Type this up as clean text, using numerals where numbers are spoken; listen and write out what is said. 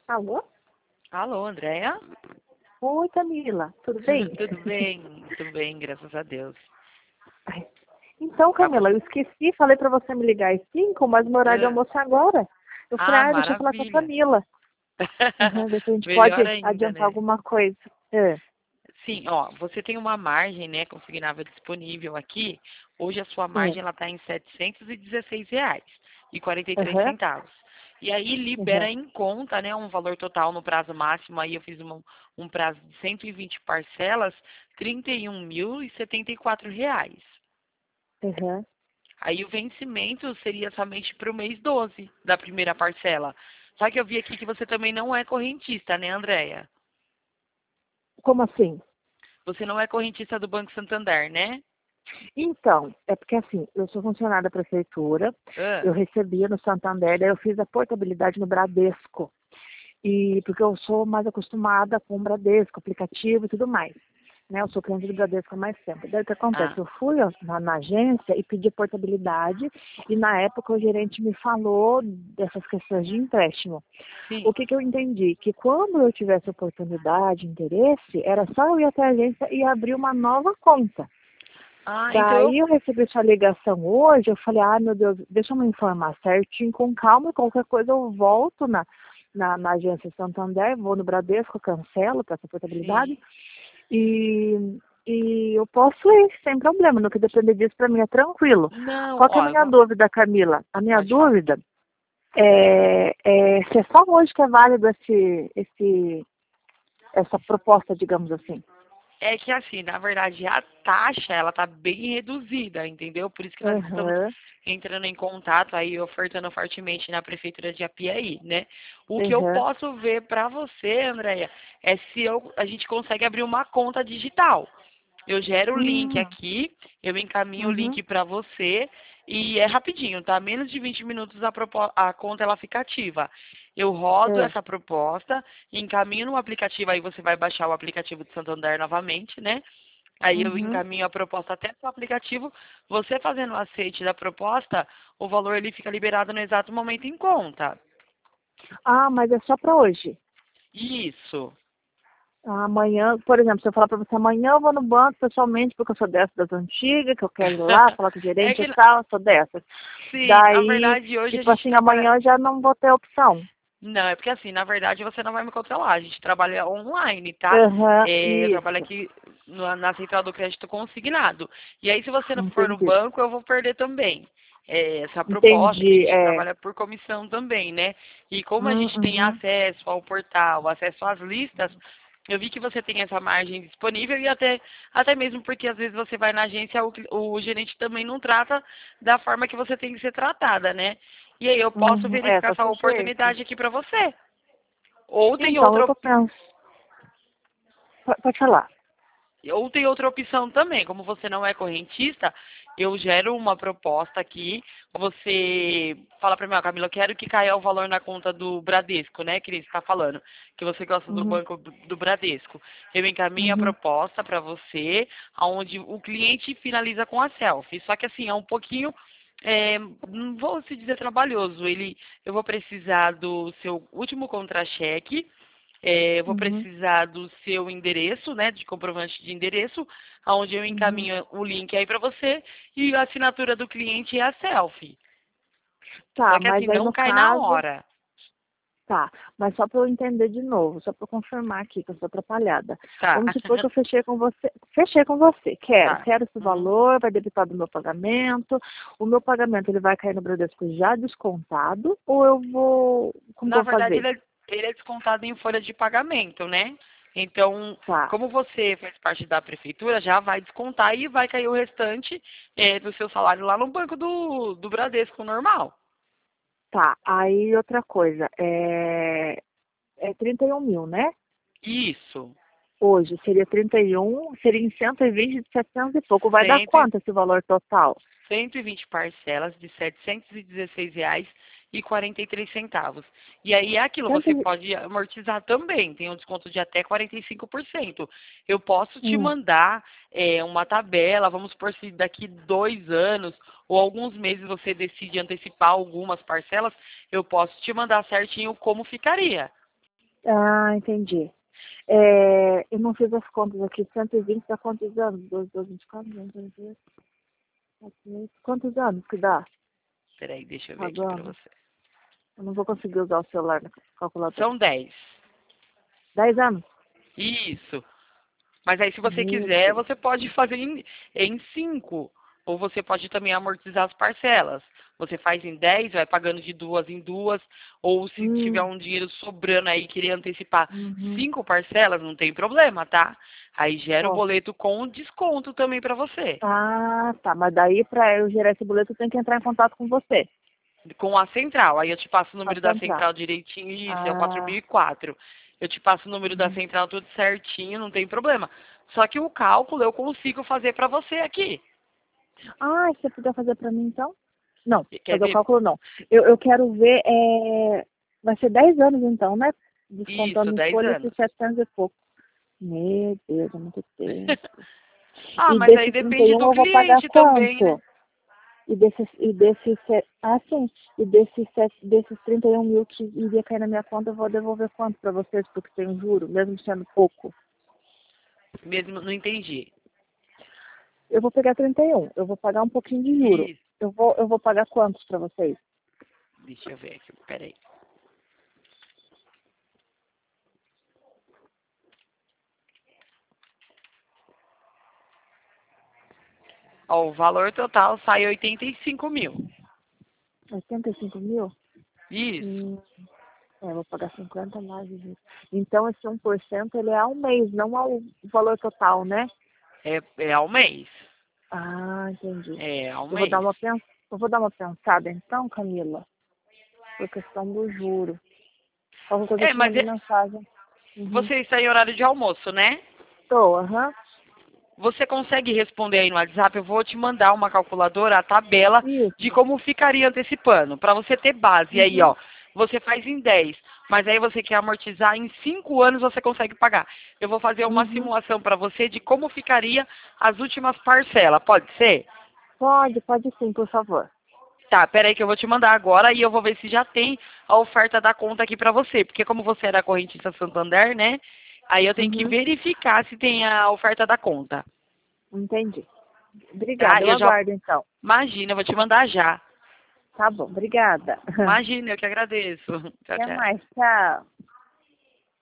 Alô? Alô, Andréia? Oi, Camila. Tudo bem? Tudo bem, graças a Deus. Ai, então, Tá Camila, eu esqueci, falei pra você me ligar às 5, mas meu horário de Ah, almoço é agora. Eu falei, deixa eu falar com a maravilha. Camila. Ver se a gente pode Melhor ainda, adiantar né? alguma coisa. É. Sim, ó, você tem uma margem, né, consignável disponível aqui. Hoje a sua margem ela está em R$ 716 e 43 Aham, centavos. E aí aham, libera em conta, né, um valor total no prazo máximo. Aí eu fiz um prazo de 120 parcelas, R$ 31.074. aham. Aí o vencimento seria somente para o mês 12 da primeira parcela. Só que eu vi aqui que você também não é correntista, né, Andréia? Como assim? Você não é correntista do Banco Santander, né? Então, é porque assim, eu sou funcionária da prefeitura, Ah, eu recebia no Santander, daí eu fiz a portabilidade no Bradesco. E porque eu sou mais acostumada com o Bradesco, aplicativo e tudo mais. Né? Eu sou cliente do Bradesco há mais tempo. Daí o que acontece? ah, Eu fui ó, na agência e pedi portabilidade e na época o gerente me falou dessas questões de empréstimo. sim. O que eu entendi? Que quando eu tivesse oportunidade, interesse, era só eu ir até a agência e abrir uma nova conta. Ah, então Daí eu recebi sua ligação hoje, eu falei, meu Deus, deixa eu me informar certinho, com calma, qualquer coisa eu volto na agência Santander, vou no Bradesco, cancelo para essa portabilidade sim. e, e eu posso ir sem problema, no que depender disso para mim é tranquilo. Não, Qual que é a ó, eu minha vou. dúvida, Camila? A minha Pode falar. dúvida é se é só hoje que é válido essa proposta, digamos assim. É que assim, na verdade, a taxa ela tá bem reduzida, entendeu? Por isso que nós estamos Aham, entrando em contato aí, ofertando fortemente na prefeitura de Apiaí, né? O que eu aham, posso ver para você, Andréia, é se a gente consegue abrir uma conta digital. Eu gero o link hum, aqui, eu encaminho o uhum, link para você e é rapidinho, tá? Menos de 20 minutos a conta ela fica ativa. Eu rodo é, essa proposta, encaminho no aplicativo, aí você vai baixar o aplicativo do Santander novamente, né? Aí eu uhum. encaminho a proposta até no aplicativo. Você fazendo o aceite da proposta, o valor ele fica liberado no exato momento em conta. Mas é só para hoje. Isso. Amanhã, por exemplo, se eu falar para você, amanhã eu vou no banco pessoalmente, porque eu sou dessa das antigas, que eu quero ir lá, falar com o É gerente e que, tal, eu sou dessas. sim, na Daí, verdade, hoje a tipo gente assim, trabalha. amanhã eu já não vou ter opção. Não, é porque assim, na verdade você não vai me controlar. A gente trabalha online, tá? Aham, Eu trabalho isso. aqui na central do crédito consignado. E aí, se você não for no Entendi. banco, eu vou perder também. Essa proposta, que a Entendi. gente trabalha por comissão também, né? E como a gente tem Uhum. acesso ao portal, acesso às listas, eu vi que você tem essa margem disponível e até mesmo porque às vezes você vai na agência, o gerente também não trata da forma que você tem que ser tratada, né? E aí eu posso Uhum. verificar Tá essa sujeito. oportunidade aqui para você. Ou tem Então, eu outra, tô pensando. Pode falar. ou tem outra opção também. Como você não é correntista, eu gero uma proposta aqui. Você fala para mim, ó, Camila, eu quero que caia o valor na conta do Bradesco, né? Que ele está falando, que você gosta do Uhum. banco do Bradesco. Eu encaminho a Uhum. proposta para você, onde o cliente finaliza com a selfie. Só que assim, é um pouquinho não vou se dizer trabalhoso. Eu vou precisar do seu último contra-cheque, eu vou Uhum. precisar do seu endereço, né, de comprovante de endereço, onde eu Uhum. encaminho o link aí para você e a assinatura do cliente é a selfie. Só Tá, que assim, mas aí não no cai na caso. hora. Tá, mas só para eu entender de novo, só para eu confirmar aqui que eu estou atrapalhada. Tá, Vamos supor que eu fechei com você, tá. quero esse Uhum. valor, vai debitar do meu pagamento, o meu pagamento ele vai cair no Bradesco já descontado, ou eu vou, como que Na eu vou verdade, fazer? ele é descontado em folha de pagamento, né? Então, Tá, como você faz parte da prefeitura, já vai descontar e vai cair o restante do seu salário lá no banco do Bradesco normal. tá, aí outra coisa, é 31 mil, né? Isso. Hoje seria 31, seria em 120 de 700 e pouco, vai dar Cento, quanto esse valor total? 120 parcelas de R$ 716,43. E aí é aquilo, você 100, pode amortizar também, tem um desconto de até 45%. Eu posso te hum, mandar uma tabela, vamos supor se daqui 2 anos ou alguns meses você decide antecipar algumas parcelas, eu posso te mandar certinho como ficaria. Ah, entendi. Eu não fiz as contas aqui. 120 dá quantos anos? 12, 24, 22, 28. Quantos anos que dá? Peraí, deixa eu ver aqui pra Pagando. você. Eu não vou conseguir usar o celular na calculadora. São 10. 10 anos? Isso. Mas aí, se você Meu quiser, Deus. você pode fazer em 5. Ou você pode também amortizar as parcelas. Você faz em 10, vai pagando de duas em duas. Ou se tiver Hum, um dinheiro sobrando aí, querer antecipar uhum. 5 parcelas, não tem problema, tá? Aí gera o Ó. boleto com desconto também pra você. Ah, tá. Mas daí, para eu gerar esse boleto, eu tenho que entrar em contato com você. Com a central. Aí eu te passo o número Pode da entrar. central direitinho. Isso, é o Ah, 4004. Eu te passo o número da uhum. central tudo certinho, não tem problema. Só que o cálculo eu consigo fazer pra você aqui. Ah, você puder fazer para mim, então? Não, Quer fazer o ver? cálculo não. Eu quero ver, vai ser 10 anos então, né? Isso, Descontando em 10 folha esses anos. 700 e pouco. Meu Deus, é muito tempo. Ah, E mas aí desses depende 31 do eu vou pagar cliente também, né? quanto? Sim, desses 31 mil que iria cair na minha conta, eu vou devolver quanto para vocês, porque tem um juro, mesmo sendo pouco. Mesmo, não entendi. Eu vou pegar 31, eu vou pagar um pouquinho de juro. Isso. Eu vou pagar quantos para vocês? Deixa eu ver aqui, peraí. Ó, o valor total sai 85 mil. 85 mil? Isso. Hum, eu vou pagar 50 mais de juros. Então, esse 1% ele é ao mês, não ao valor total, né? É ao mês. Ah, entendi. É ao Eu vou dar mês. uma, eu vou dar uma pensada então, Camila, por questão do juro. Qualquer coisa eu É, te mas mando mensagem. Uhum. você está em horário de almoço, né? Tô, aham. Você consegue responder aí no WhatsApp? Eu vou te mandar uma calculadora, a tabela de Isso. como ficaria antecipando, para você ter base aí, Uhum. ó. Você faz em 10, mas aí você quer amortizar em 5 anos, você consegue pagar. Eu vou fazer uma Uhum. simulação para você de como ficaria as últimas parcelas, pode ser? Pode sim, por favor. Tá, peraí que eu vou te mandar agora e eu vou ver se já tem a oferta da conta aqui para você, porque como você é da correntista Santander, né? Aí eu tenho que Uhum. verificar se tem a oferta da conta, Entendi. tá? Obrigada, eu Eu já, aguardo então. imagina, eu vou te mandar já. Tá bom, obrigada. Imagina, eu que agradeço. Tchau, Até tchau. mais, tchau.